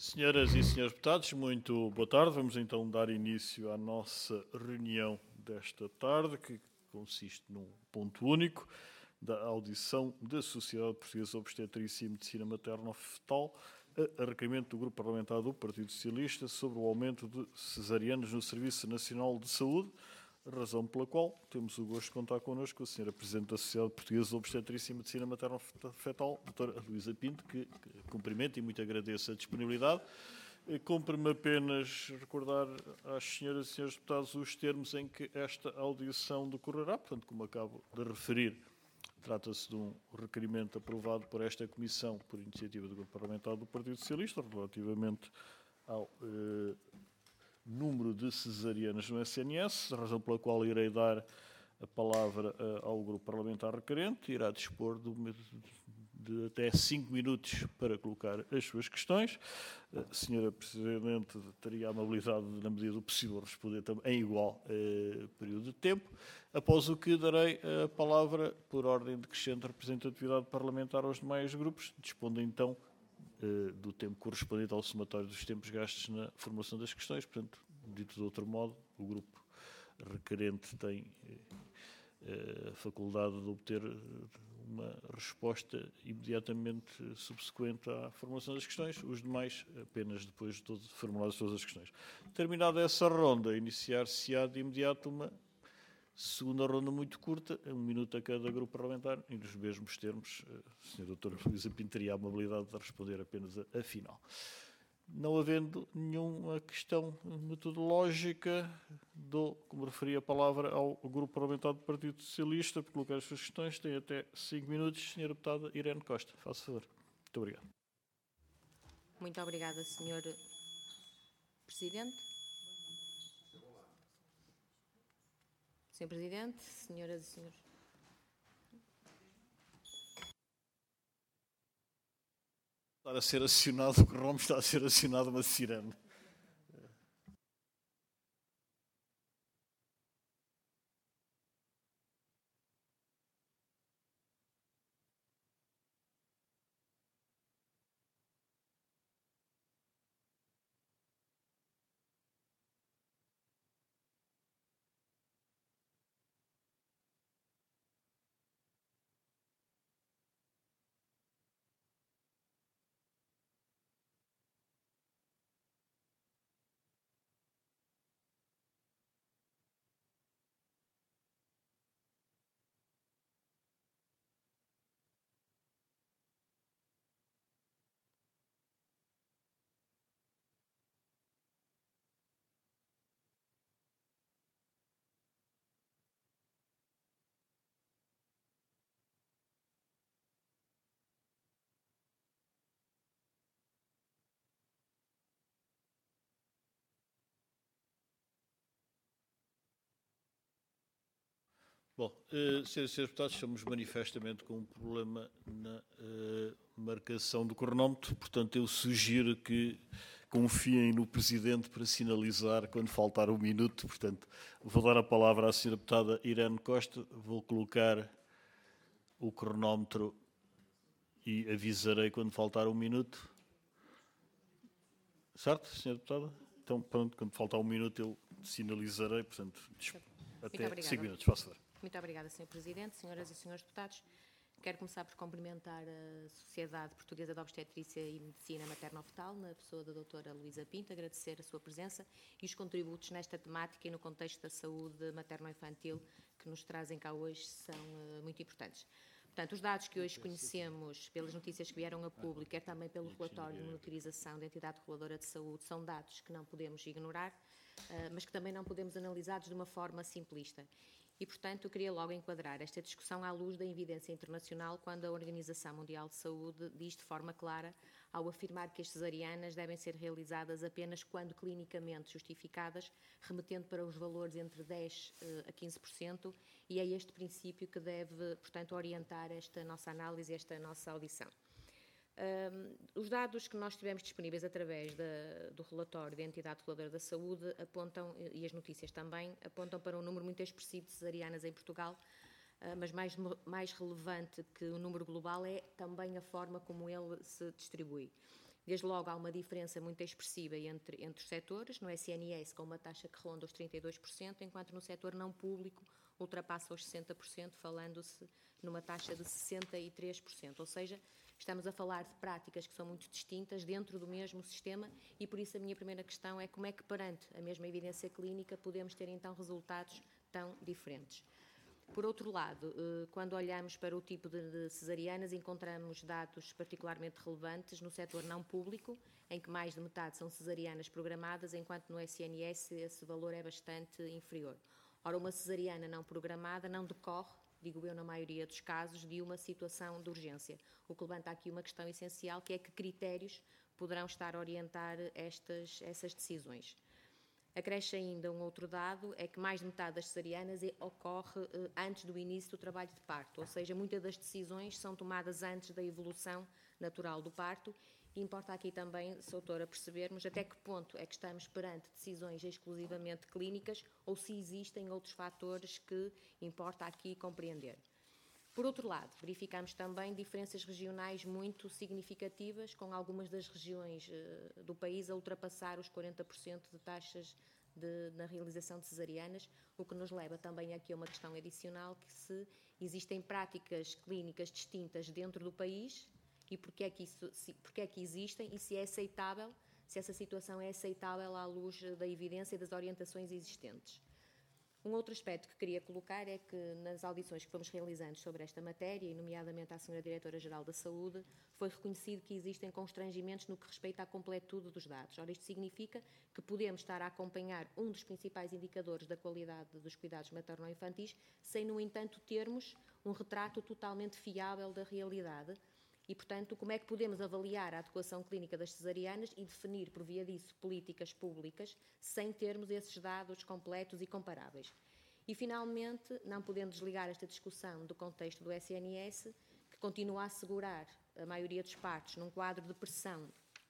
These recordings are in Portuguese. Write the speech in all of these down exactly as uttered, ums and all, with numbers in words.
Senhoras e senhores deputados, muito boa tarde. Vamos então dar início à nossa reunião desta tarde, que consiste num ponto único da audição da Sociedade Portuguesa de Obstetrícia e Medicina Materno-Fetal, a requerimento do Grupo Parlamentar do Partido Socialista sobre o aumento de cesarianas no Serviço Nacional de Saúde, razão pela qual temos o gosto de contar connosco a senhora Presidente da Sociedade Portuguesa de Obstetrícia e Medicina Materno-Fetal, doutora Luísa Pinto, que, que cumprimento e muito agradeço a disponibilidade. Cumpre-me apenas recordar às senhoras e senhores deputados os termos em que esta audição decorrerá. Portanto, como acabo de referir, trata-se de um requerimento aprovado por esta Comissão por iniciativa do Grupo Parlamentar do Partido Socialista relativamente ao eh, número de cesarianas no S N S, razão pela qual irei dar a palavra uh, ao Grupo Parlamentar requerente, irá dispor de, de até cinco minutos para colocar as suas questões. A senhora Presidente teria a amabilidade, na medida do possível, responder também em igual uh, período de tempo, após o que darei a palavra, por ordem decrescente de representatividade parlamentar aos demais grupos, dispondo então do tempo correspondente ao somatório dos tempos gastos na formulação das questões. Portanto, dito de outro modo, o grupo requerente tem a faculdade de obter uma resposta imediatamente subsequente à formulação das questões, os demais apenas depois de todo, formuladas todas as questões. Terminada essa ronda, iniciar-se-á de imediato uma segunda ronda muito curta, um minuto a cada grupo parlamentar, e nos mesmos termos, a senhora doutora Luísa Pinto teria a amabilidade de responder apenas a, a final. Não havendo nenhuma questão metodológica, dou, como referi, a palavra ao grupo parlamentar do Partido Socialista para colocar as suas questões. Tem até cinco minutos. Senhora deputada Irene Costa, faça favor. Muito obrigado. Muito obrigada, senhor Presidente. senhor Presidente, senhoras e senhores. Está a ser acionado, o cronómetro está a ser acionado uma sirene. Bom, uh, senhoras e senhores deputados, estamos manifestamente com um problema na uh, marcação do cronómetro, portanto eu sugiro que confiem no Presidente para sinalizar quando faltar um minuto. Portanto, vou dar a palavra à senhora deputada Irene Costa, vou colocar o cronómetro e avisarei quando faltar um minuto. Certo, senhora deputada? Então, pronto, quando faltar um minuto eu sinalizarei, portanto, até cinco minutos, faço favor. Muito obrigada, senhor Presidente, senhoras e senhores deputados. Quero começar por cumprimentar a Sociedade Portuguesa de Obstetrícia e Medicina Materno-Fetal, na pessoa da doutora Luísa Pinto, agradecer a sua presença e os contributos nesta temática e no contexto da saúde materno-infantil que nos trazem cá hoje são uh, muito importantes. Portanto, os dados que hoje conhecemos, pelas notícias que vieram a público, quer também pelo relatório de monitorização da entidade reguladora de saúde, são dados que não podemos ignorar, uh, mas que também não podemos analisá-los de uma forma simplista. E, portanto, eu queria logo enquadrar esta discussão à luz da evidência internacional quando a Organização Mundial de Saúde diz de forma clara, ao afirmar que as cesarianas devem ser realizadas apenas quando clinicamente justificadas, remetendo para os valores entre dez por cento a quinze por cento, e é este princípio que deve, portanto, orientar esta nossa análise e esta nossa audição. Um, os dados que nós tivemos disponíveis através da, do relatório da entidade reguladora da saúde apontam, e as notícias também, apontam para um número muito expressivo de cesarianas em Portugal, uh, mas mais, mais relevante que o número global é também a forma como ele se distribui. Desde logo, há uma diferença muito expressiva entre, entre os setores. No S N S, com uma taxa que ronda os trinta e dois por cento, enquanto no setor não público ultrapassa os sessenta por cento, falando-se numa taxa de sessenta e três por cento. Ou seja, estamos a falar de práticas que são muito distintas dentro do mesmo sistema e, por isso, a minha primeira questão é como é que, perante a mesma evidência clínica, podemos ter, então, resultados tão diferentes. Por outro lado, quando olhamos para o tipo de cesarianas, encontramos dados particularmente relevantes no setor não público, em que mais de metade são cesarianas programadas, enquanto no S N S esse valor é bastante inferior. Ora, uma cesariana não programada não decorre, digo eu, na maioria dos casos, de uma situação de urgência. O que levanta aqui uma questão essencial, que é que critérios poderão estar a orientar estas, essas decisões. Acresce ainda um outro dado, é que mais de metade das cesarianas ocorre eh, antes do início do trabalho de parto, ou seja, muitas das decisões são tomadas antes da evolução natural do parto. E importa aqui também, doutora, percebermos até que ponto é que estamos perante decisões exclusivamente clínicas ou se existem outros fatores que importa aqui compreender. Por outro lado, verificamos também diferenças regionais muito significativas, com algumas das regiões uh, do país a ultrapassar os quarenta por cento de taxas de, na realização de cesarianas, o que nos leva também aqui a uma questão adicional, que se existem práticas clínicas distintas dentro do país e porque é que, isso, se, porque é que existem e se é aceitável, se essa situação é aceitável à luz da evidência e das orientações existentes. Um outro aspecto que queria colocar é que nas audições que fomos realizando sobre esta matéria, e nomeadamente à senhora Diretora-Geral da Saúde, foi reconhecido que existem constrangimentos no que respeita à completude dos dados. Ora, isto significa que podemos estar a acompanhar um dos principais indicadores da qualidade dos cuidados materno-infantis, sem, no entanto, termos um retrato totalmente fiável da realidade. E, portanto, como é que podemos avaliar a adequação clínica das cesarianas e definir, por via disso, políticas públicas, sem termos esses dados completos e comparáveis? E, finalmente, não podendo desligar esta discussão do contexto do S N S, que continua a assegurar a maioria dos partos num quadro de pressão,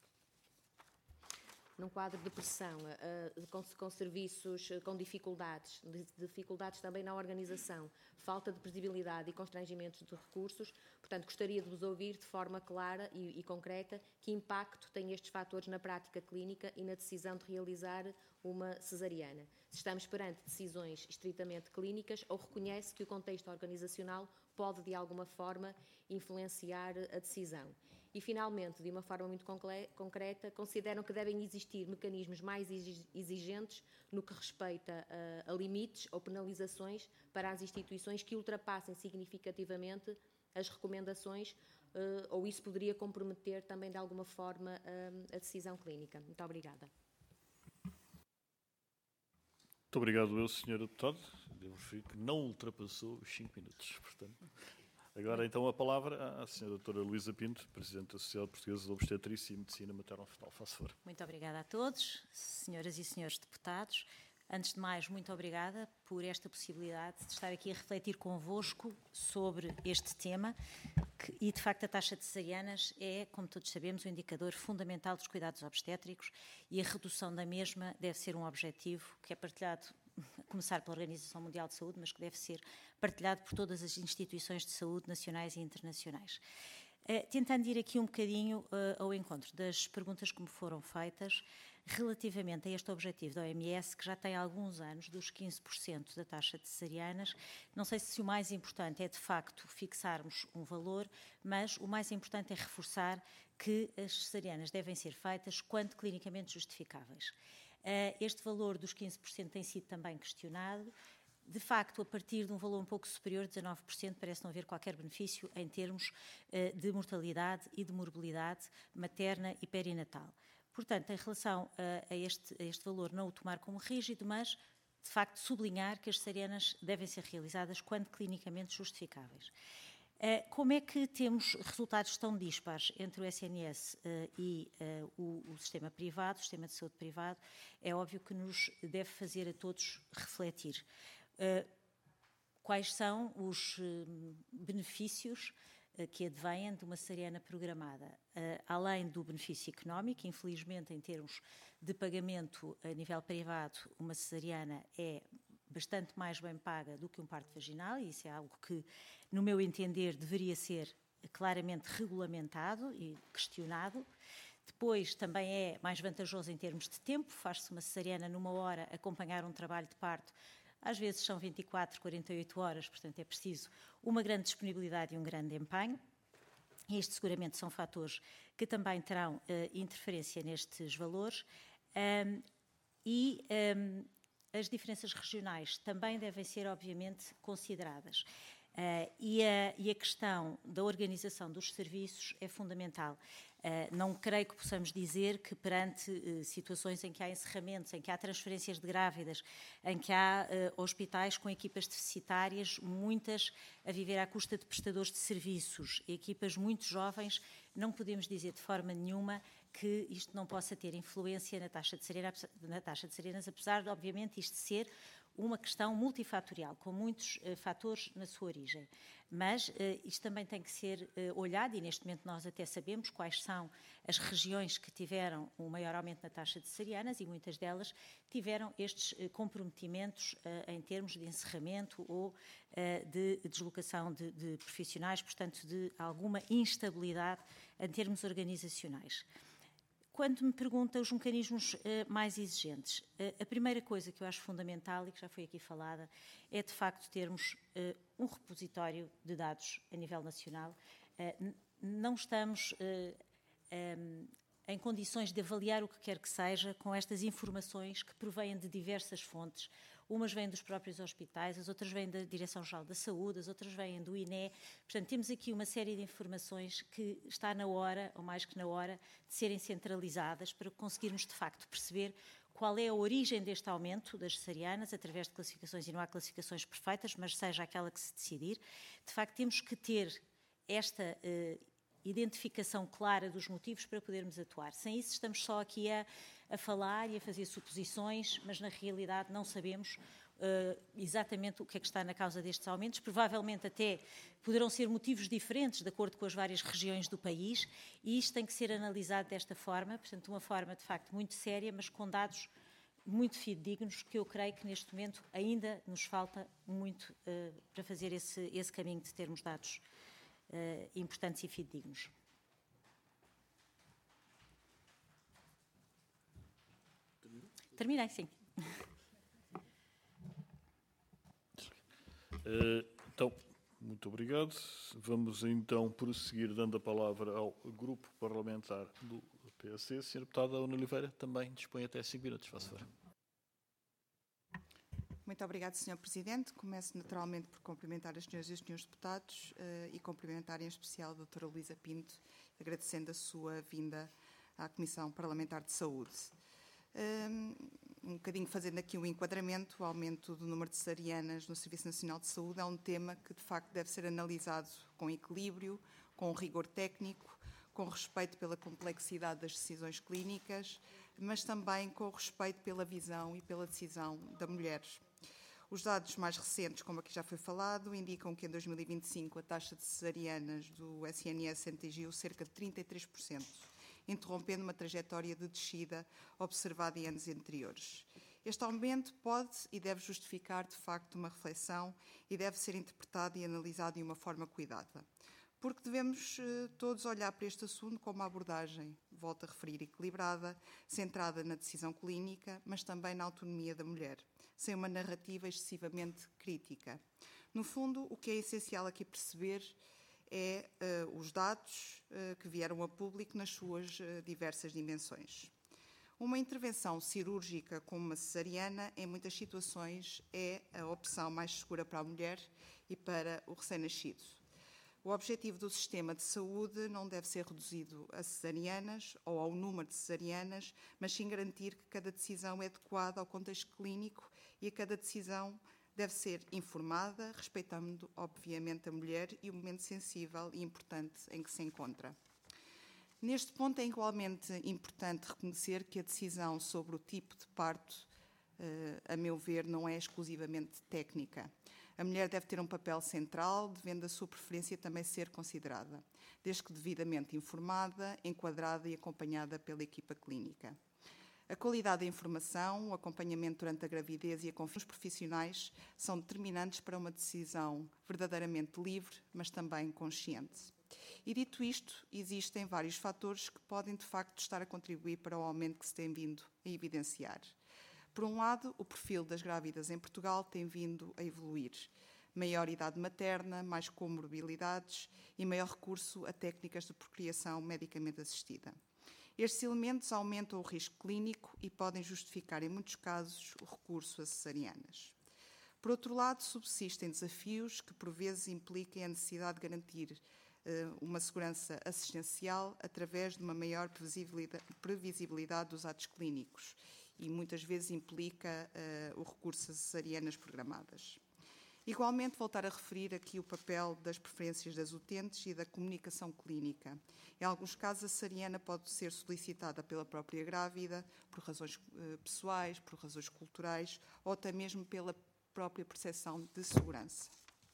num quadro de pressão, uh, com, com serviços uh, com dificuldades, de, dificuldades também na organização, falta de previsibilidade e constrangimentos de recursos. Portanto, gostaria de vos ouvir de forma clara e, e concreta que impacto têm estes fatores na prática clínica e na decisão de realizar uma cesariana. Se estamos perante decisões estritamente clínicas ou reconhece que o contexto organizacional pode, de alguma forma, influenciar a decisão. E, finalmente, de uma forma muito concreta, consideram que devem existir mecanismos mais exigentes no que respeita a, a limites ou penalizações para as instituições que ultrapassem significativamente as recomendações, uh, ou isso poderia comprometer também, de alguma forma, uh, a decisão clínica. Muito obrigada. Muito obrigado, eu, senhora Deputada. Devo referir que não ultrapassou os cinco minutos, portanto... Agora, então, a palavra à senhora doutora Luísa Pinto, Presidente da Sociedade Portuguesa de Obstetrícia e Medicina Materno-Fetal. Faça favor. Muito obrigada a todos, senhoras e senhores deputados. Antes de mais, muito obrigada por esta possibilidade de estar aqui a refletir convosco sobre este tema que, e, de facto, a taxa de cesarianas é, como todos sabemos, um indicador fundamental dos cuidados obstétricos e a redução da mesma deve ser um objetivo que é partilhado, a começar pela Organização Mundial de Saúde, mas que deve ser partilhado por todas as instituições de saúde nacionais e internacionais. Uh, tentando ir aqui um bocadinho uh, ao encontro das perguntas que me foram feitas relativamente a este objetivo da O M S, que já tem alguns anos, dos quinze por cento da taxa de cesarianas. Não sei se o mais importante é, de facto, fixarmos um valor, mas o mais importante é reforçar que as cesarianas devem ser feitas quando clinicamente justificáveis. Este valor dos quinze por cento tem sido também questionado. De facto, a partir de um valor um pouco superior, dezanove por cento, parece não haver qualquer benefício em termos de mortalidade e de morbilidade materna e perinatal. Portanto, em relação a este, a este valor, não o tomar como rígido, mas, de facto, sublinhar que as cesarianas devem ser realizadas quando clinicamente justificáveis. Como é que temos resultados tão dispares entre o S N S uh, e uh, o, o sistema privado, o sistema de saúde privado? É óbvio que nos deve fazer a todos refletir. Uh, quais são os uh, benefícios uh, que advêm de uma cesariana programada? Uh, além do benefício económico, infelizmente, em termos de pagamento a nível privado, uma cesariana é bastante mais bem paga do que um parto vaginal, e isso é algo que, no meu entender, deveria ser claramente regulamentado e questionado. Depois, também é mais vantajoso em termos de tempo, faz-se uma cesariana numa hora, acompanhar um trabalho de parto, às vezes são vinte e quatro, quarenta e oito horas, portanto é preciso uma grande disponibilidade e um grande empenho. Estes seguramente são fatores que também terão uh, interferência nestes valores. Um, e um, as diferenças regionais também devem ser, obviamente, consideradas. Uh, e, a, e a questão da organização dos serviços é fundamental. Uh, não creio que possamos dizer que perante uh, situações em que há encerramentos, em que há transferências de grávidas, em que há uh, hospitais com equipas deficitárias, muitas a viver à custa de prestadores de serviços, equipas muito jovens, não podemos dizer de forma nenhuma que isto não possa ter influência na taxa de cesariana, na taxa de cesarianas, apesar de, obviamente, isto ser uma questão multifatorial, com muitos uh, fatores na sua origem. Mas uh, isto também tem que ser uh, olhado, e neste momento nós até sabemos quais são as regiões que tiveram um maior aumento na taxa de cesarianas, e muitas delas tiveram estes uh, comprometimentos uh, em termos de encerramento ou uh, de deslocação de, de profissionais, portanto, de alguma instabilidade em termos organizacionais. Quando me pergunta os mecanismos uh, mais exigentes, uh, a primeira coisa que eu acho fundamental e que já foi aqui falada é, de facto, termos uh, um repositório de dados a nível nacional. Uh, não estamos uh, um, em condições de avaliar o que quer que seja com estas informações que provêm de diversas fontes. Umas vêm dos próprios hospitais, as outras vêm da Direção-Geral da Saúde, as outras vêm do I N E. Portanto, temos aqui uma série de informações que está na hora, ou mais que na hora, de serem centralizadas para conseguirmos, de facto, perceber qual é a origem deste aumento das cesarianas, através de classificações, e não há classificações perfeitas, mas seja aquela que se decidir. De facto, temos que ter esta uh, identificação clara dos motivos para podermos atuar. Sem isso, estamos só aqui a, a falar e a fazer suposições, mas na realidade não sabemos uh, exatamente o que é que está na causa destes aumentos. Provavelmente até poderão ser motivos diferentes de acordo com as várias regiões do país, e isto tem que ser analisado desta forma, portanto, uma forma de facto muito séria, mas com dados muito fidedignos, que eu creio que neste momento ainda nos falta muito uh, para fazer esse, esse caminho de termos dados Uh, importantes e fidedignos. Terminei, sim. Uh, então, muito obrigado. Vamos então prosseguir dando a palavra ao grupo parlamentar do P S C. senhora Deputada Ana Oliveira também dispõe até cinco minutos. Faça favor. Muito obrigada, senhor Presidente. Começo naturalmente por cumprimentar as senhoras e os senhores deputados uh, e cumprimentar em especial a doutora Luísa Pinto, agradecendo a sua vinda à Comissão Parlamentar de Saúde. Um, um bocadinho fazendo aqui um enquadramento, o aumento do número de cesarianas no Serviço Nacional de Saúde é um tema que, de facto, deve ser analisado com equilíbrio, com rigor técnico, com respeito pela complexidade das decisões clínicas, mas também com respeito pela visão e pela decisão da mulher. Os dados mais recentes, como aqui já foi falado, indicam que em dois mil e vinte e cinco a taxa de cesarianas do S N S atingiu cerca de trinta e três por cento, interrompendo uma trajetória de descida observada em anos anteriores. Este aumento pode e deve justificar, de facto, uma reflexão e deve ser interpretado e analisado de uma forma cuidada. Porque devemos eh, todos olhar para este assunto com uma abordagem, volto a referir, equilibrada, centrada na decisão clínica, mas também na autonomia da mulher, sem uma narrativa excessivamente crítica. No fundo, o que é essencial aqui perceber é uh, os dados uh, que vieram a público nas suas uh, diversas dimensões. Uma intervenção cirúrgica como uma cesariana, em muitas situações, é a opção mais segura para a mulher e para o recém-nascido. O objetivo do sistema de saúde não deve ser reduzido a cesarianas ou ao número de cesarianas, mas sim garantir que cada decisão é adequada ao contexto clínico e a cada decisão deve ser informada, respeitando, obviamente, a mulher e o momento sensível e importante em que se encontra. Neste ponto é igualmente importante reconhecer que a decisão sobre o tipo de parto, a meu ver, não é exclusivamente técnica. A mulher deve ter um papel central, devendo a sua preferência também ser considerada, desde que devidamente informada, enquadrada e acompanhada pela equipa clínica. A qualidade da informação, o acompanhamento durante a gravidez e a confiança dos profissionais são determinantes para uma decisão verdadeiramente livre, mas também consciente. E dito isto, existem vários fatores que podem de facto estar a contribuir para o aumento que se tem vindo a evidenciar. Por um lado, o perfil das grávidas em Portugal tem vindo a evoluir. Maior idade materna, mais comorbilidades e maior recurso a técnicas de procriação medicamente assistida. Estes elementos aumentam o risco clínico e podem justificar, em muitos casos, o recurso a cesarianas. Por outro lado, subsistem desafios que, por vezes, impliquem a necessidade de garantir uh, uma segurança assistencial através de uma maior previsibilidade, previsibilidade dos atos clínicos e, muitas vezes, implica uh, o recurso a cesarianas programadas. Igualmente, voltar a referir aqui o papel das preferências das utentes e da comunicação clínica. Em alguns casos, a cesariana pode ser solicitada pela própria grávida, por razões uh, pessoais, por razões culturais ou até mesmo pela própria percepção de segurança.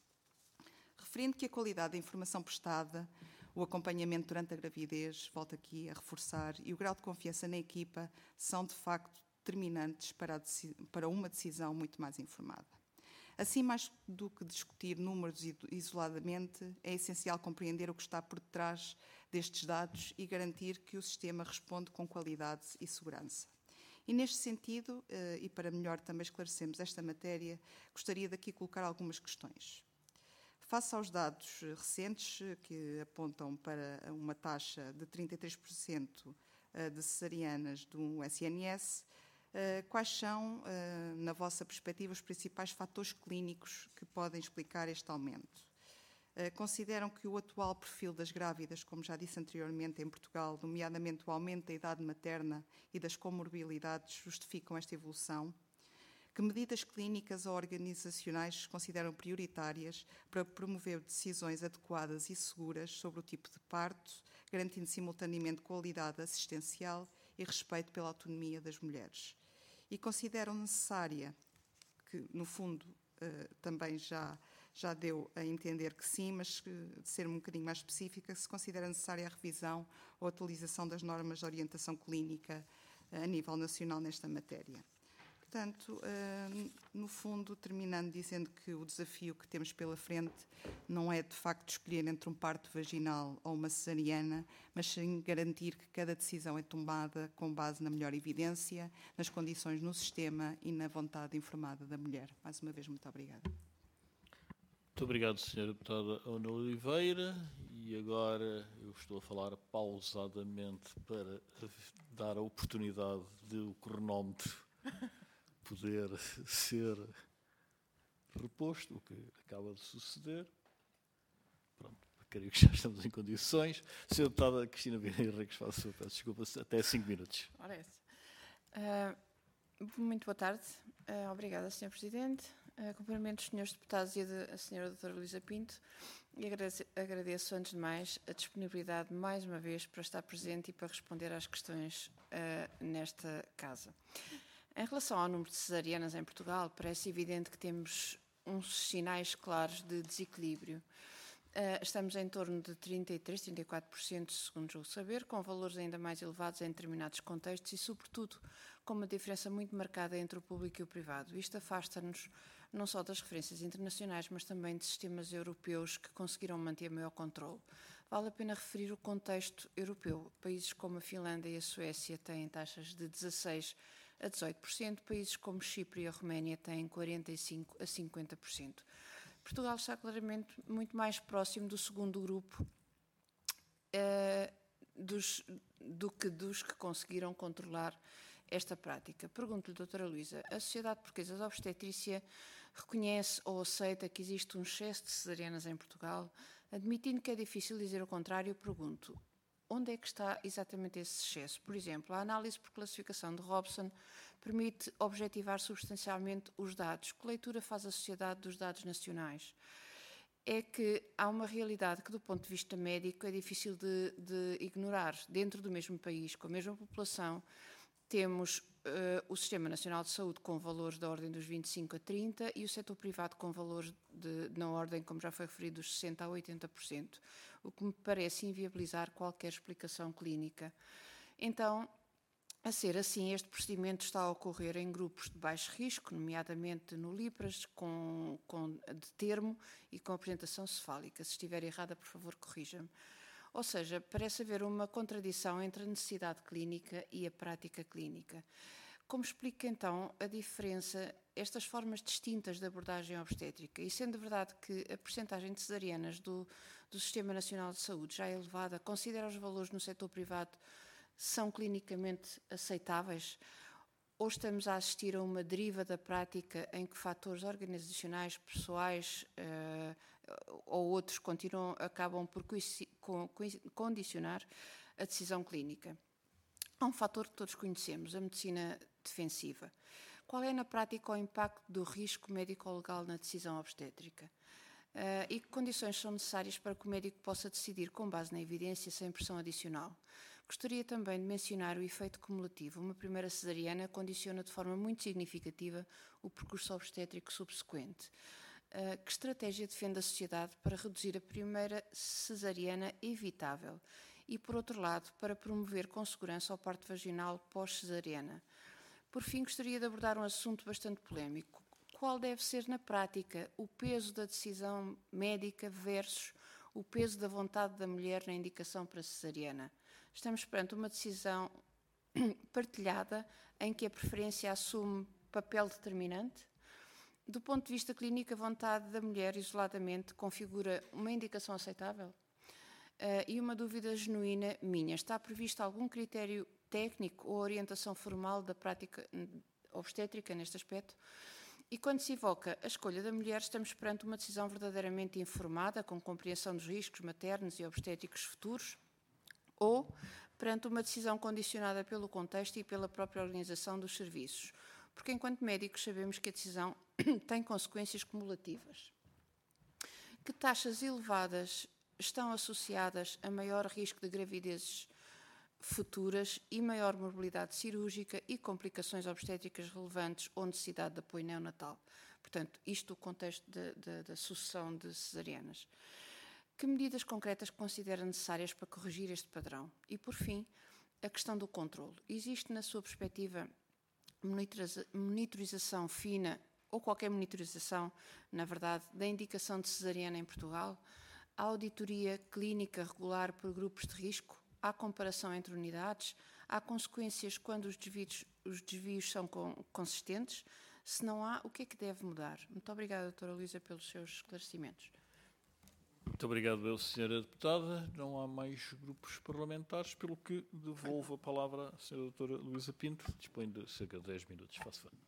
Referindo que a qualidade da informação prestada, o acompanhamento durante a gravidez, volto aqui a reforçar, e o grau de confiança na equipa são, de facto, determinantes para, a, para uma decisão muito mais informada. Assim, mais do que discutir números isoladamente, é essencial compreender o que está por detrás destes dados e garantir que o sistema responde com qualidade e segurança. E neste sentido, e para melhor também esclarecermos esta matéria, gostaria de aqui colocar algumas questões. Face aos dados recentes que apontam para uma taxa de trinta e três por cento de cesarianas do S N S, quais são, na vossa perspectiva, os principais fatores clínicos que podem explicar este aumento? Consideram que o atual perfil das grávidas, como já disse anteriormente em Portugal, nomeadamente o aumento da idade materna e das comorbilidades, justificam esta evolução? Que medidas clínicas ou organizacionais consideram prioritárias para promover decisões adequadas e seguras sobre o tipo de parto, garantindo simultaneamente qualidade assistencial e respeito pela autonomia das mulheres? E consideram necessária, que no fundo também já... já deu a entender que sim, mas de ser um bocadinho mais específica, se considera necessária a revisão ou atualização das normas de orientação clínica a nível nacional nesta matéria. Portanto, no fundo, terminando dizendo que o desafio que temos pela frente não é, de facto, escolher entre um parto vaginal ou uma cesariana, mas sim garantir que cada decisão é tomada com base na melhor evidência, nas condições no sistema e na vontade informada da mulher. Mais uma vez, muito obrigada. Muito obrigado, senhora Deputada Ana Oliveira. E agora eu estou a falar pausadamente para dar a oportunidade de o cronómetro poder ser reposto, o que acaba de suceder. Pronto, creio que já estamos em condições. senhora Deputada Cristina Vieira Henriques, faço sua peço desculpa, até cinco minutos. Ora é essa. Uh, muito boa tarde. Uh, obrigada, senhor Presidente. Uh, cumprimento os senhores deputados e a, a senhora doutora Luísa Pinto e agradeço, agradeço, antes de mais, a disponibilidade, mais uma vez, para estar presente e para responder às questões uh, nesta casa. Em relação ao número de cesarianas em Portugal, parece evidente que temos uns sinais claros de desequilíbrio. Uh, estamos em torno de trinta e três, trinta e quatro por cento, segundo julgo saber, com valores ainda mais elevados em determinados contextos e, sobretudo, com uma diferença muito marcada entre o público e o privado. Isto afasta-nos não só das referências internacionais, mas também de sistemas europeus que conseguiram manter maior controle. Vale a pena referir o contexto europeu. Países como a Finlândia e a Suécia têm taxas de dezasseis a dezoito por cento, países como Chipre e a Roménia têm quarenta e cinco a cinquenta por cento. Portugal está claramente muito mais próximo do segundo grupo uh, dos, do que dos que conseguiram controlar esta prática. Pergunto-lhe, doutora Luísa, a Sociedade Portuguesa de Obstetrícia reconhece ou aceita que existe um excesso de cesarianas em Portugal? Admitindo que é difícil dizer o contrário, pergunto, onde é que está exatamente esse excesso? Por exemplo, a análise por classificação de Robson permite objetivar substancialmente os dados. Que leitura faz a sociedade dos dados nacionais? É que há uma realidade que, do ponto de vista médico, é difícil de, de ignorar. Dentro do mesmo país, com a mesma população, temos uh, o Sistema Nacional de Saúde com valores da ordem dos vinte e cinco a trinta e o setor privado com valores de, na ordem, como já foi referido, dos sessenta a oitenta por cento, o que me parece inviabilizar qualquer explicação clínica. Então, a ser assim, este procedimento está a ocorrer em grupos de baixo risco, nomeadamente no LIPRAS, com, com, de termo e com apresentação cefálica. Se estiver errada, por favor, corrija-me. Ou seja, parece haver uma contradição entre a necessidade clínica e a prática clínica. Como explica então a diferença, estas formas distintas de abordagem obstétrica? E sendo verdade que a percentagem de cesarianas do, do Sistema Nacional de Saúde já é elevada, considera os valores no setor privado são clinicamente aceitáveis? Ou estamos a assistir a uma deriva da prática em que fatores organizacionais, pessoais uh, ou outros continuam, acabam por condicionar a decisão clínica? Há um fator que todos conhecemos, a medicina defensiva. Qual é, na prática, o impacto do risco médico-legal na decisão obstétrica? Uh, e que condições são necessárias para que o médico possa decidir com base na evidência sem pressão adicional? Gostaria também de mencionar o efeito cumulativo. Uma primeira cesariana condiciona de forma muito significativa o percurso obstétrico subsequente. Uh, que estratégia defende a sociedade para reduzir a primeira cesariana evitável? E, por outro lado, para promover com segurança o parto vaginal pós-cesariana? Por fim, gostaria de abordar um assunto bastante polémico. Qual deve ser, na prática, o peso da decisão médica versus o peso da vontade da mulher na indicação para cesariana? Estamos perante uma decisão partilhada em que a preferência assume papel determinante? Do ponto de vista clínico, a vontade da mulher isoladamente configura uma indicação aceitável? Uh, e uma dúvida genuína minha, está previsto algum critério técnico ou orientação formal da prática obstétrica neste aspecto? E quando se evoca a escolha da mulher, estamos perante uma decisão verdadeiramente informada, com compreensão dos riscos maternos e obstétricos futuros? Ou perante uma decisão condicionada pelo contexto e pela própria organização dos serviços? Porque, enquanto médicos, sabemos que a decisão tem consequências cumulativas. Que taxas elevadas estão associadas a maior risco de gravidezes futuras e maior morbilidade cirúrgica e complicações obstétricas relevantes ou necessidade de apoio neonatal? Portanto, isto no contexto da sucessão de cesarianas. Que medidas concretas considera necessárias para corrigir este padrão? E, por fim, a questão do controle. Existe, na sua perspectiva, monitoriza- monitorização fina ou qualquer monitorização, na verdade, da indicação de cesariana em Portugal? Há auditoria clínica regular por grupos de risco? Há comparação entre unidades? Há consequências quando os desvios, os desvios são com, consistentes? Se não há, o que é que deve mudar? Muito obrigada, doutora Luísa, pelos seus esclarecimentos. Muito obrigado, senhora Deputada. Não há mais grupos parlamentares, pelo que devolvo a palavra à senhora Doutora Luísa Pinto. Dispõe de cerca de dez minutos. Faço favor.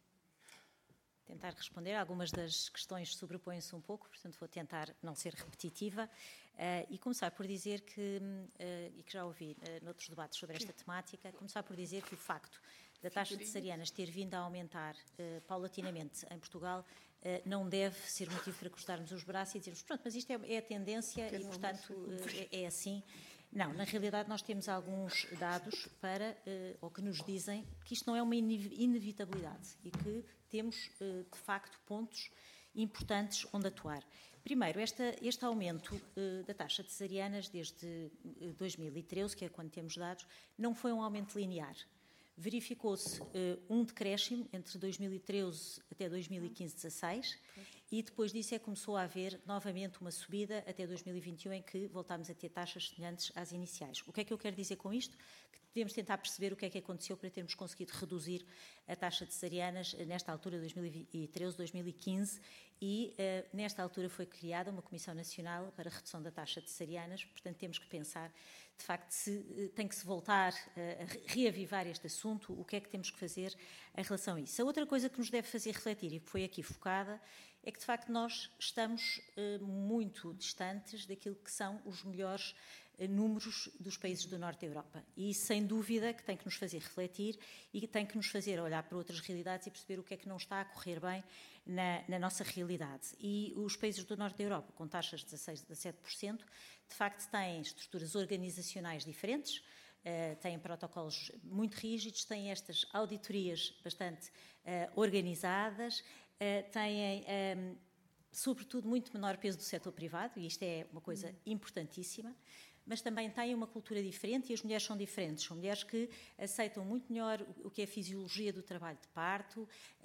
Tentar responder. Algumas das questões sobrepõem-se um pouco, portanto vou tentar não ser repetitiva uh, e começar por dizer que, uh, e que já ouvi uh, noutros debates sobre esta temática, começar por dizer que o facto da taxa de cesarianas ter vindo a aumentar uh, paulatinamente em Portugal uh, não deve ser motivo para cruzarmos os braços e dizermos, pronto, mas isto é, é a tendência e, portanto, uh, é, é assim. Não, na realidade nós temos alguns dados para, uh, ou que nos dizem que isto não é uma inevitabilidade e que temos, uh, de facto, pontos importantes onde atuar. Primeiro, esta, este aumento uh, da taxa de cesarianas desde uh, dois mil e treze, que é quando temos dados, não foi um aumento linear. Verificou-se uh, um decréscimo entre dois mil e treze até dois mil e quinze, dezasseis, e depois disso é que começou a haver novamente uma subida até dois mil e vinte e um, em que voltámos a ter taxas semelhantes às iniciais. O que é que eu quero dizer com isto? Que devemos tentar perceber o que é que aconteceu para termos conseguido reduzir a taxa de cesarianas nesta altura, dois mil e treze, dois mil e quinze, e uh, nesta altura foi criada uma Comissão Nacional para a Redução da Taxa de Cesarianas, portanto temos que pensar, de facto, se uh, tem que se voltar uh, a reavivar este assunto, o que é que temos que fazer em relação a isso. A outra coisa que nos deve fazer refletir, e que foi aqui focada, é que, de facto, nós estamos uh, muito distantes daquilo que são os melhores uh, números dos países do Norte da Europa. E isso, sem dúvida, que tem que nos fazer refletir e que tem que nos fazer olhar para outras realidades e perceber o que é que não está a correr bem na, na nossa realidade. E os países do Norte da Europa, com taxas de dezasseis, dezassete por cento, de facto, têm estruturas organizacionais diferentes, uh, têm protocolos muito rígidos, têm estas auditorias bastante uh, organizadas, Uh, têm, um, sobretudo, muito menor peso do setor privado, e isto é uma coisa importantíssima. mas também têm uma cultura diferente e as mulheres são diferentes. São mulheres que aceitam muito melhor o que é a fisiologia do trabalho de parto,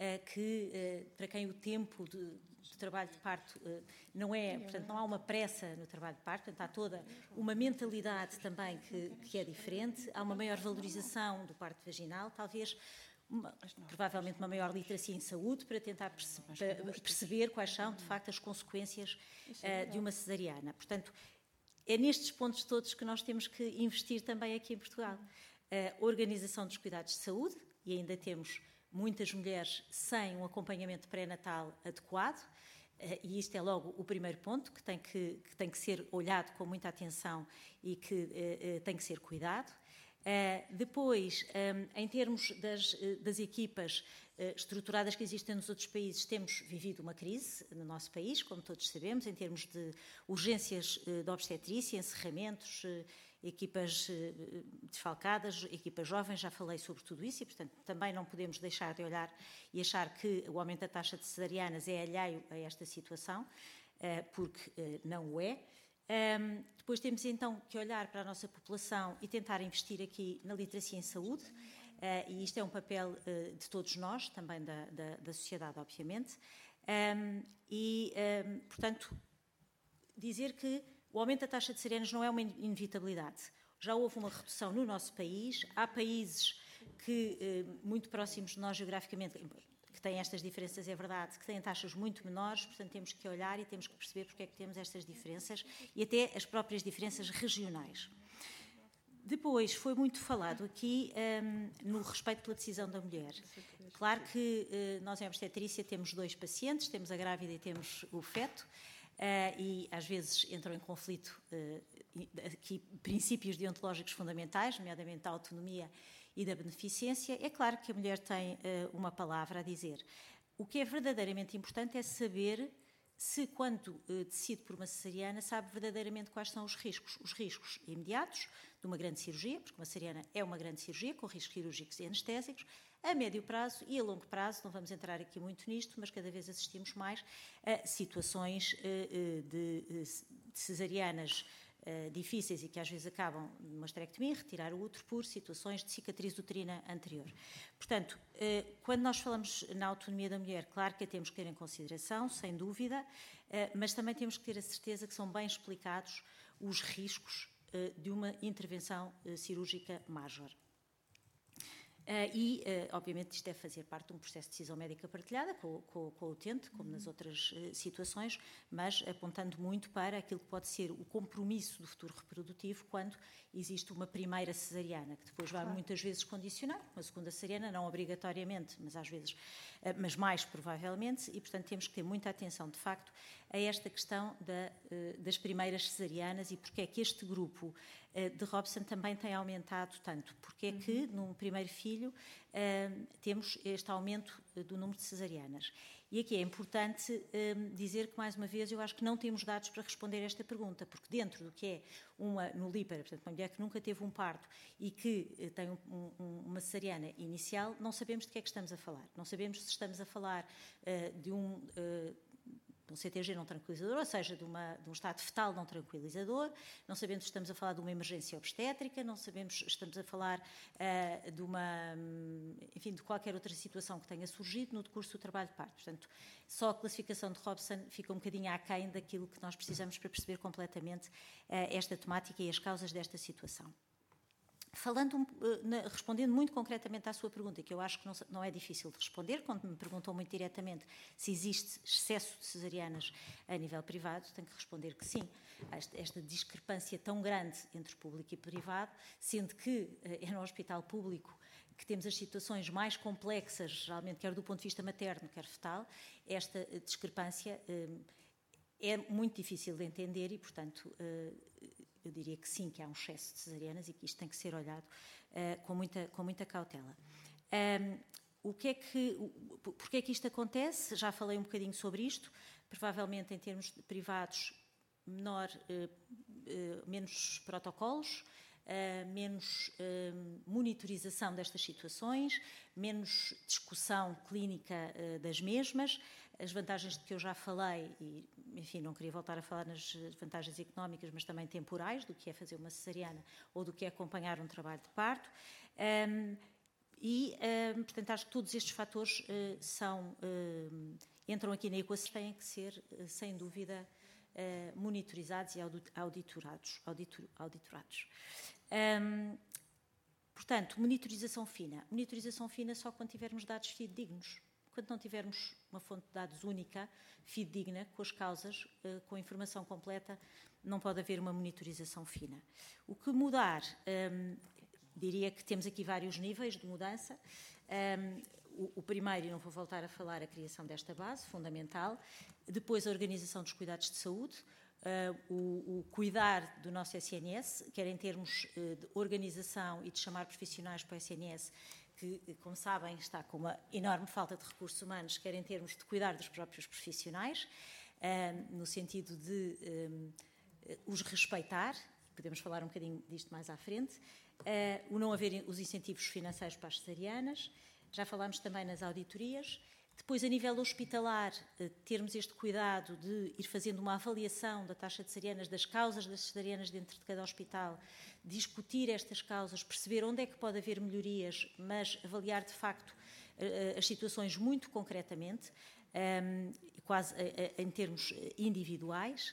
que, para quem o tempo de, de trabalho de parto não é, portanto, não há uma pressa no trabalho de parto, portanto, há toda uma mentalidade também que, que é diferente, há uma maior valorização do parto vaginal, talvez Uma, provavelmente uma maior literacia em saúde para tentar perce para perceber quais são, de facto, as consequências uh, de uma cesariana. Portanto, é nestes pontos todos que nós temos que investir também aqui em Portugal. A uh, organização dos cuidados de saúde, e ainda temos muitas mulheres sem um acompanhamento pré-natal adequado, uh, e isto é logo o primeiro ponto, que tem que, que, tem que ser olhado com muita atenção e que uh, uh, tem que ser cuidado. Uh, depois, um, em termos das, das equipas uh, estruturadas que existem nos outros países, temos vivido uma crise no nosso país, como todos sabemos, em termos de urgências uh, de obstetrícia, encerramentos, uh, equipas uh, desfalcadas, equipas jovens, já falei sobre tudo isso e, portanto, também não podemos deixar de olhar e achar que o aumento da taxa de cesarianas é alheio a esta situação, uh, porque uh, não o é. Um, depois temos então que olhar para a nossa população e tentar investir aqui na literacia em saúde, uh, e isto é um papel uh, de todos nós, também da, da, da sociedade, obviamente, um, e, um, portanto, dizer que o aumento da taxa de cesarianas não é uma inevitabilidade. Já houve uma redução no nosso país, há países que, uh, muito próximos de nós geograficamente, que têm estas diferenças, é verdade, que têm taxas muito menores, portanto temos que olhar e temos que perceber porque é que temos estas diferenças e até as próprias diferenças regionais. Depois, foi muito falado aqui um, no respeito pela decisão da mulher. Claro que uh, nós em obstetrícia temos dois pacientes, temos a grávida e temos o feto, uh, e às vezes entram em conflito uh, aqui princípios deontológicos fundamentais, nomeadamente a autonomia e da beneficência. É claro que a mulher tem uh, uma palavra a dizer. O que é verdadeiramente importante é saber se, quando uh, decide por uma cesariana, sabe verdadeiramente quais são os riscos. Os riscos imediatos de uma grande cirurgia, porque uma cesariana é uma grande cirurgia, com riscos cirúrgicos e anestésicos, a médio prazo e a longo prazo, não vamos entrar aqui muito nisto, mas cada vez assistimos mais a situações uh, de, de cesarianas Uh, difíceis e que às vezes acabam numa esterectomia, retirar o útero por situações de cicatriz uterina anterior. Portanto, uh, quando nós falamos na autonomia da mulher, claro que a temos que ter em consideração, sem dúvida, uh, mas também temos que ter a certeza que são bem explicados os riscos uh, de uma intervenção uh, cirúrgica major. Uh, e, uh, obviamente, isto é fazer parte de um processo de decisão médica partilhada com, com, com o utente, como nas outras uh, situações, mas apontando muito para aquilo que pode ser o compromisso do futuro reprodutivo quando existe uma primeira cesariana, que depois vai claro. muitas vezes condicionar, uma segunda cesariana, não obrigatoriamente, mas às vezes, uh, mas mais provavelmente, e, portanto, temos que ter muita atenção, de facto, a esta questão da, uh, das primeiras cesarianas e porque é que este grupo de Robson também tem aumentado tanto. Porque é que, num primeiro filho, uh, temos este aumento do número de cesarianas. E aqui é importante uh, dizer que, mais uma vez, eu acho que não temos dados para responder a esta pergunta, porque dentro do que é uma nulípara, portanto, uma mulher que nunca teve um parto e que uh, tem um, um, uma cesariana inicial, não sabemos de que é que estamos a falar. Não sabemos se estamos a falar uh, de um... Uh, de um C T G não tranquilizador, ou seja, de, uma, de um estado fetal não tranquilizador, não sabemos se estamos a falar de uma emergência obstétrica, não sabemos se estamos a falar uh, de uma, enfim, de qualquer outra situação que tenha surgido no decurso do trabalho de parto. Portanto, só a classificação de Robson fica um bocadinho aquém daquilo que nós precisamos para perceber completamente uh, esta temática e as causas desta situação. Falando, respondendo muito concretamente à sua pergunta, que eu acho que não, não é difícil de responder, quando me perguntou muito diretamente se existe excesso de cesarianas a nível privado, tenho que responder que sim. Esta, esta discrepância tão grande entre público e privado, sendo que é no hospital público que temos as situações mais complexas, geralmente quer do ponto de vista materno, quer fetal, esta discrepância é muito difícil de entender e, portanto, eu diria que sim, que há um excesso de cesarianas e que isto tem que ser olhado uh, com, muita, com muita cautela. Um, o que é que, o, porque é que isto acontece? Já falei um bocadinho sobre isto. Provavelmente, em termos de privados, menor, uh, uh, menos protocolos, uh, menos uh, monitorização destas situações, menos discussão clínica uh, das mesmas, as vantagens de que eu já falei, e enfim, não queria voltar a falar nas vantagens económicas, mas também temporais, do que é fazer uma cesariana ou do que é acompanhar um trabalho de parto. Um, e, um, portanto, acho que todos estes fatores uh, são, uh, entram aqui na equação, têm que ser, uh, sem dúvida, uh, monitorizados e auditorados. Auditor, auditorados. Um, portanto, monitorização fina. Monitorização fina só quando tivermos dados fidedignos. Quando não tivermos uma fonte de dados única, fidedigna, com as causas, com a informação completa, não pode haver uma monitorização fina. O que mudar, hum, diria que temos aqui vários níveis de mudança. Hum, o, o primeiro, e não vou voltar a falar, a criação desta base, fundamental. Depois, a organização dos cuidados de saúde. Uh, o, o cuidar do nosso S N S, quer em termos uh, de organização e de chamar profissionais para o S N S, que, como sabem, está com uma enorme falta de recursos humanos, quer em termos de cuidar dos próprios profissionais, uh, no sentido de um, os respeitar, podemos falar um bocadinho disto mais à frente, uh, o não haver os incentivos financeiros para as cesarianas, já falámos também nas auditorias. Depois, a nível hospitalar, termos este cuidado de ir fazendo uma avaliação da taxa de cesarianas, das causas das cesarianas dentro de cada hospital, discutir estas causas, perceber onde é que pode haver melhorias, mas avaliar, de facto, as situações muito concretamente, quase em termos individuais.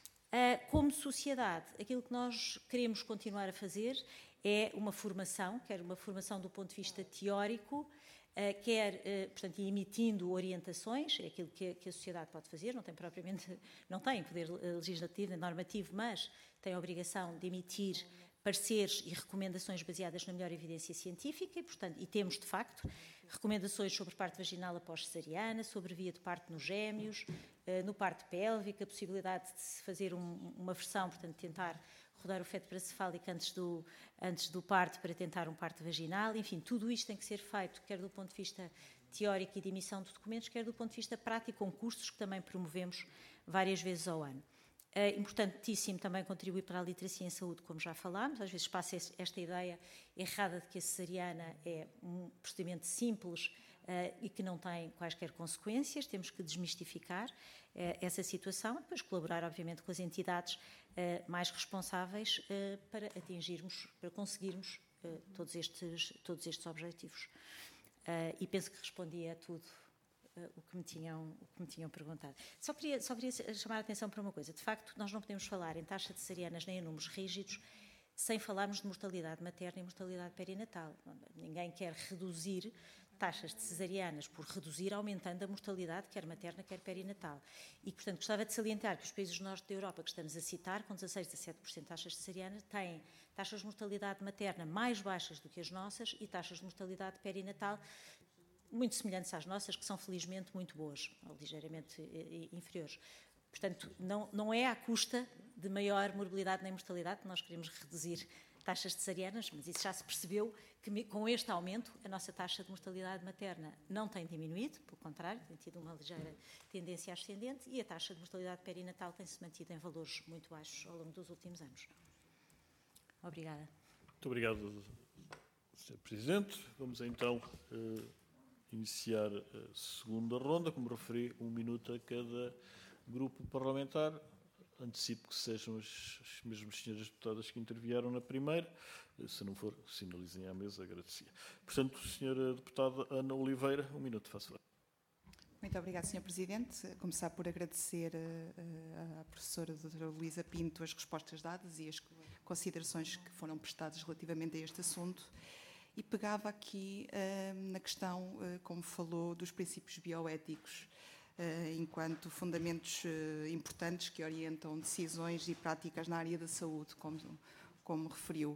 Como sociedade, aquilo que nós queremos continuar a fazer é uma formação, quer uma formação do ponto de vista teórico, Uh, quer, uh, portanto, emitindo orientações, é aquilo que a, que a sociedade pode fazer, não tem propriamente, não tem poder legislativo nem normativo, mas tem a obrigação de emitir pareceres e recomendações baseadas na melhor evidência científica e, portanto, e temos, de facto, recomendações sobre parto vaginal após cesariana, sobre via de parto nos gêmeos, uh, no parto pélvico, a possibilidade de se fazer um, uma versão, portanto, tentar rodar o feto paracefálico antes do, antes do parto para tentar um parto vaginal. Enfim, tudo isto tem que ser feito, quer do ponto de vista teórico e de emissão de documentos, quer do ponto de vista prático, com cursos que também promovemos várias vezes ao ano. É importantíssimo também contribuir para a literacia em saúde, como já falámos. Às vezes passa esta ideia errada de que a cesariana é um procedimento simples uh, e que não tem quaisquer consequências. Temos que desmistificar uh, essa situação e depois colaborar, obviamente, com as entidades uh, mais responsáveis uh, para atingirmos, para conseguirmos uh, todos, estes, todos estes objetivos. Uh, e penso que respondi a tudo uh, o, que me tinham, o que me tinham perguntado. Só queria, só queria chamar a atenção para uma coisa. De facto, nós não podemos falar em taxa de cesarianas nem em números rígidos sem falarmos de mortalidade materna e mortalidade perinatal. Ninguém quer reduzir taxas de cesarianas por reduzir, aumentando a mortalidade, quer materna, quer perinatal. E, portanto, gostava de salientar que os países do norte da Europa que estamos a citar, com dezasseis a dezessete por cento de taxas de cesarianas, têm taxas de mortalidade materna mais baixas do que as nossas e taxas de mortalidade perinatal muito semelhantes às nossas, que são, felizmente, muito boas, ou ligeiramente inferiores. Portanto, não, não é à custa de maior morbilidade nem mortalidade que nós queremos reduzir taxas de cesarianas, mas isso já se percebeu que com este aumento a nossa taxa de mortalidade materna não tem diminuído, pelo contrário, tem tido uma ligeira tendência ascendente e a taxa de mortalidade perinatal tem-se mantido em valores muito baixos ao longo dos últimos anos. Obrigada. Muito obrigado, senhor Presidente. Vamos então uh, iniciar a segunda ronda. Como referi, um minuto a cada grupo parlamentar. Antecipo que sejam as, as mesmas senhoras deputadas que intervieram na primeira. Se não for, sinalizem à mesa, agradecia. Portanto, senhora deputada Ana Oliveira, um minuto, faço favor. Muito obrigada, senhor Presidente. Começar por agradecer uh, à professora doutora Luísa Pinto as respostas dadas e as considerações que foram prestadas relativamente a este assunto. E pegava aqui uh, na questão, uh, como falou, dos princípios bioéticos, enquanto fundamentos importantes que orientam decisões e práticas na área da saúde, como, como referiu.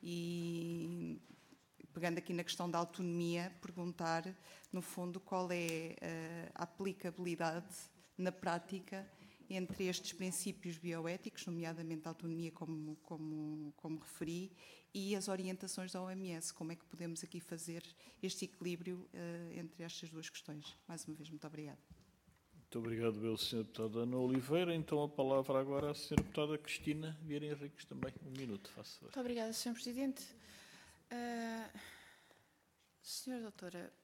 E, pegando aqui na questão da autonomia, perguntar, no fundo, qual é a aplicabilidade na prática entre estes princípios bioéticos, nomeadamente a autonomia, como, como, como referi, e as orientações da O M S. Como é que podemos aqui fazer este equilíbrio uh, entre estas duas questões? Mais uma vez, muito obrigada. Muito obrigado, eu, senhora Deputada Ana Oliveira. Então a palavra agora à senhora Deputada Cristina Vieira Henriques, também. Um minuto, faça favor. Muito obrigada, senhor Presidente. Uh, senhora Doutora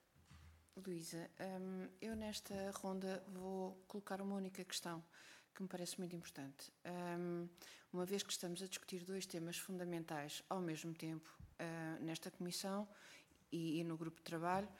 Luísa, um, eu nesta ronda vou colocar uma única questão que me parece muito importante. Um, uma vez que estamos a discutir dois temas fundamentais ao mesmo tempo uh, nesta comissão e, e no grupo de trabalho,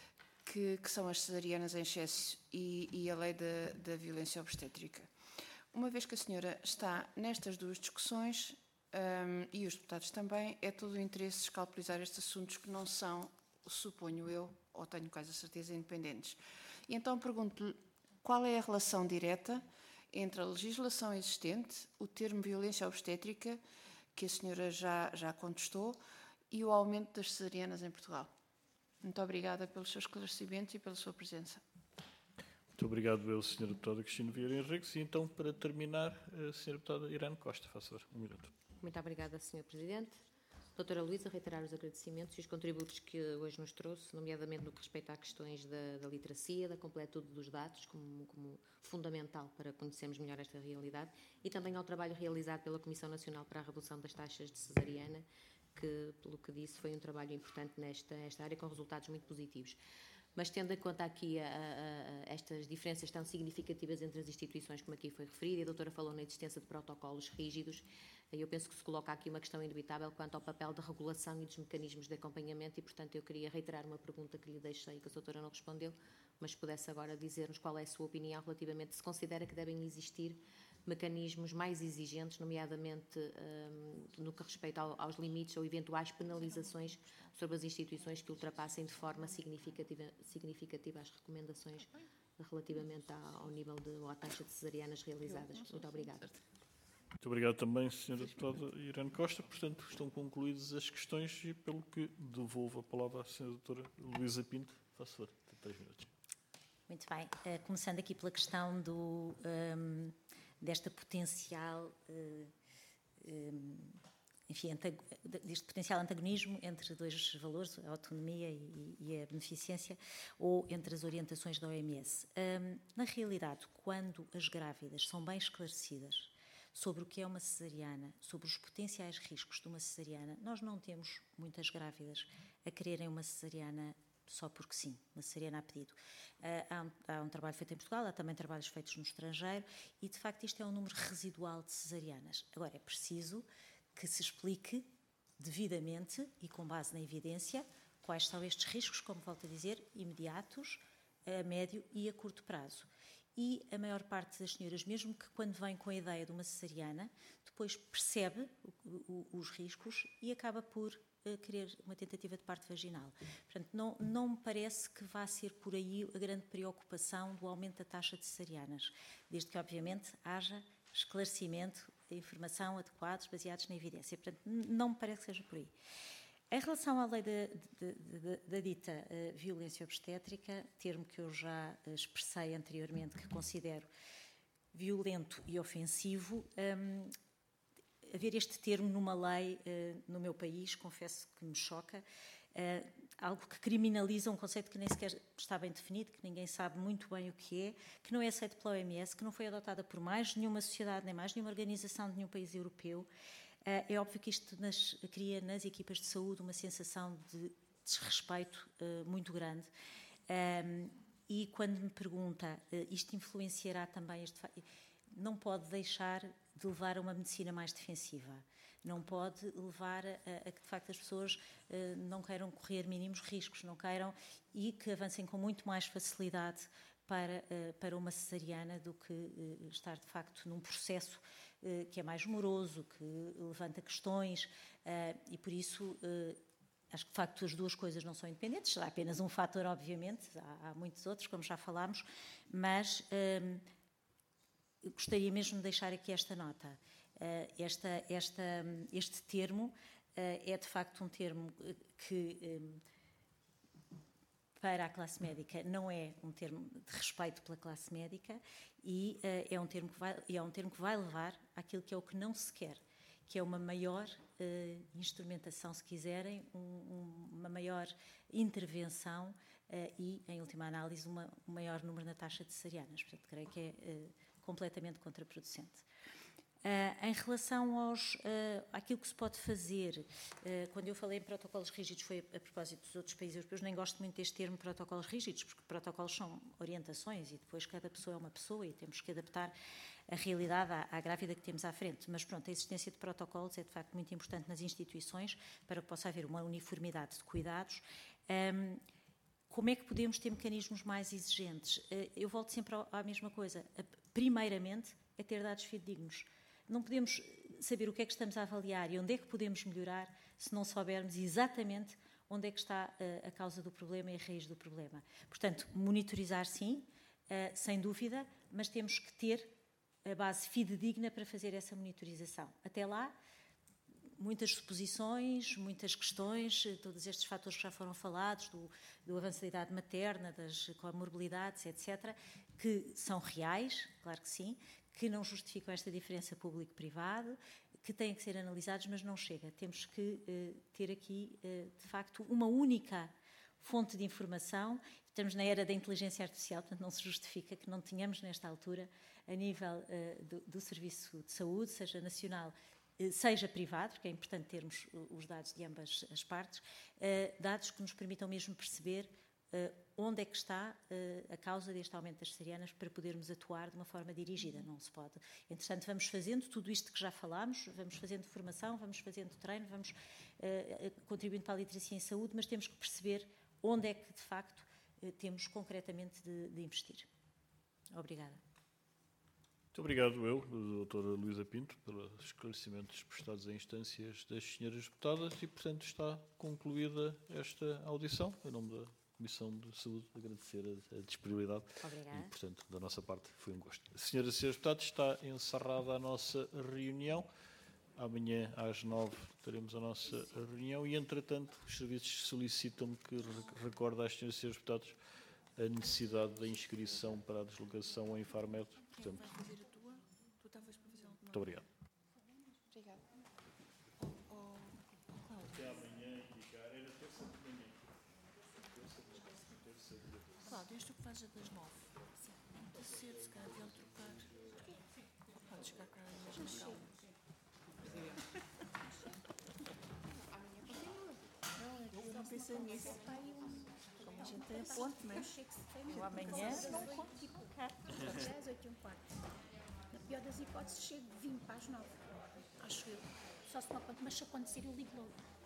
Que, que são as cesarianas em excesso e, e a lei da, da violência obstétrica. Uma vez que a senhora está nestas duas discussões, um, e os deputados também, é todo o interesse escalpelizar estes assuntos que não são, suponho eu, ou tenho quase a certeza, independentes. E então pergunto-lhe qual é a relação direta entre a legislação existente, o termo violência obstétrica, que a senhora já, já contestou, e o aumento das cesarianas em Portugal. Muito obrigada pelos seus esclarecimentos e pela sua presença. Muito obrigado, eu, senhora Deputada Cristina Vieira Henriques. E então, para terminar, a senhora Deputada Irene Costa, faça favor, um minuto. Muito obrigada, senhor Presidente. Doutora Luísa, reiterar os agradecimentos e os contributos que hoje nos trouxe, nomeadamente no que respeita a questões da, da literacia, da completude dos dados, como, como fundamental para conhecermos melhor esta realidade, e também ao trabalho realizado pela Comissão Nacional para a Redução das Taxas de Cesariana, que, pelo que disse, foi um trabalho importante nesta esta área, com resultados muito positivos. Mas tendo em conta aqui a, a, a, estas diferenças tão significativas entre as instituições, como aqui foi referido, e a doutora falou na existência de protocolos rígidos, eu penso que se coloca aqui uma questão indubitável quanto ao papel de regulação e dos mecanismos de acompanhamento, e, portanto, eu queria reiterar uma pergunta que lhe deixei, que a doutora não respondeu, mas pudesse agora dizer-nos qual é a sua opinião relativamente, se considera que devem existir mecanismos mais exigentes, nomeadamente um, no que respeita ao, aos limites ou eventuais penalizações sobre as instituições que ultrapassem de forma significativa, significativa as recomendações relativamente ao, ao nível de, ou à taxa de cesarianas realizadas. Muito obrigada. Muito obrigado também, senhora Deputada Irene Costa. Portanto, estão concluídas as questões e, pelo que devolvo a palavra à senhora Doutora Luísa Pinto. Faça favor, três minutos. Muito bem. Uh, começando aqui pela questão do... Um, desta potencial, uh, um, enfim, deste potencial antagonismo entre dois valores, a autonomia e, e a beneficência, ou entre as orientações da O M S. Um, na realidade, quando as grávidas são bem esclarecidas sobre o que é uma cesariana, sobre os potenciais riscos de uma cesariana, nós não temos muitas grávidas a quererem uma cesariana só porque sim, uma cesariana a pedido. Uh, há, um, há um trabalho feito em Portugal, há também trabalhos feitos no estrangeiro e, de facto, isto é um número residual de cesarianas. Agora, é preciso que se explique devidamente e com base na evidência quais são estes riscos, como volto a dizer, imediatos, a médio e a curto prazo. E a maior parte das senhoras, mesmo que quando vem com a ideia de uma cesariana, depois percebe o, o, os riscos e acaba por uh, querer uma tentativa de parto vaginal. Portanto, não, não me parece que vá ser por aí a grande preocupação do aumento da taxa de cesarianas, desde que, obviamente, haja esclarecimento, informação adequados, baseados na evidência. Portanto, não me parece que seja por aí. Em relação à lei da, da, da, da dita uh, violência obstétrica, termo que eu já uh, expressei anteriormente, que considero violento e ofensivo, um, haver este termo numa lei uh, no meu país, confesso que me choca, uh, algo que criminaliza um conceito que nem sequer está bem definido, que ninguém sabe muito bem o que é, que não é aceito pela O M S, que não foi adotada por mais nenhuma sociedade, nem mais nenhuma organização de nenhum país europeu. É óbvio que isto nas, cria nas equipas de saúde uma sensação de desrespeito uh, muito grande. Um, e quando me pergunta, uh, isto influenciará também, este, não pode deixar de levar a uma medicina mais defensiva. Não pode levar a, a que, de facto, as pessoas uh, não queiram correr mínimos riscos, não queiram e que avancem com muito mais facilidade para, uh, para uma cesariana do que uh, estar, de facto, num processo que é mais moroso, que levanta questões uh, e, por isso, uh, acho que, de facto, as duas coisas não são independentes. Há apenas um fator, obviamente, há, há muitos outros, como já falámos, mas uh, gostaria mesmo de deixar aqui esta nota. Uh, esta, esta, este termo uh, é, de facto, um termo que... Um, para a classe médica não é um termo de respeito pela classe médica e uh, é, um termo que vai, é um termo que vai levar àquilo que é o que não se quer, que é uma maior uh, instrumentação, se quiserem, um, um, uma maior intervenção e, em última análise, uma, um maior número na taxa de cesarianas. Portanto, creio que é uh, completamente contraproducente. Uh, em relação aos, uh, àquilo que se pode fazer, uh, quando eu falei em protocolos rígidos foi a, a propósito dos outros países europeus, nem gosto muito deste termo protocolos rígidos, porque protocolos são orientações e depois cada pessoa é uma pessoa e temos que adaptar a realidade à, à grávida que temos à frente. Mas pronto, a existência de protocolos é de facto muito importante nas instituições para que possa haver uma uniformidade de cuidados. Um, como é que podemos ter mecanismos mais exigentes? Uh, eu volto sempre à mesma coisa. Primeiramente, é ter dados fidedignos. Não podemos saber o que é que estamos a avaliar e onde é que podemos melhorar se não soubermos exatamente onde é que está uh, a causa do problema e a raiz do problema. Portanto, monitorizar sim, uh, sem dúvida, mas temos que ter a base fidedigna para fazer essa monitorização. Até lá, muitas suposições, muitas questões, todos estes fatores que já foram falados, do, do avanço da idade materna, das comorbilidades, etcétera, que são reais, claro que sim, que não justificam esta diferença público-privado, que têm que ser analisados, mas não chega. Temos que uh, ter aqui, uh, de facto, uma única fonte de informação. Estamos na era da inteligência artificial, portanto não se justifica que não tenhamos nesta altura, a nível uh, do, do Serviço de Saúde, seja nacional, uh, seja privado, porque é importante termos os dados de ambas as partes, uh, dados que nos permitam mesmo perceber Uh, onde é que está uh, a causa deste aumento das cesarianas para podermos atuar de uma forma dirigida. Não se pode. Entretanto, vamos fazendo tudo isto que já falámos, vamos fazendo formação, vamos fazendo treino, vamos uh, contribuindo para a literacia em saúde, mas temos que perceber onde é que, de facto, uh, temos concretamente de, de investir. Obrigada. Muito obrigado eu, doutora Luísa Pinto, pelos esclarecimentos prestados em instâncias das senhoras deputadas e, portanto, está concluída esta audição. Em nome da Comissão de Saúde, agradecer a, a disponibilidade. Obrigada. E, portanto, da nossa parte, foi um gosto. Senhoras e senhores deputados, está encerrada a nossa reunião. Amanhã, às nove, teremos a nossa reunião e, entretanto, os serviços solicitam-me que recorde às senhoras e senhores deputados a necessidade da inscrição para a deslocação ao Infarmed. Portanto, vais fazer a tua? Tu estavas para fazer alguma? Muito obrigado. Obrigada. Até amanhã, indicar, era terça de manhã. Cláudia, és tu que fazes a das nove? Sim. Muito cedo, se calhar devia trocar. Porquê? Pode chegar cá na mesma calma. Eu não pensei nisso. Como a gente tem a ponte, mas Eu amanhã não conto tipo dez, oito e um quarto. Na pior das hipóteses, chego vinte para as nove. Acho eu. Só se não acontecer, mas se acontecer, eu ligo logo.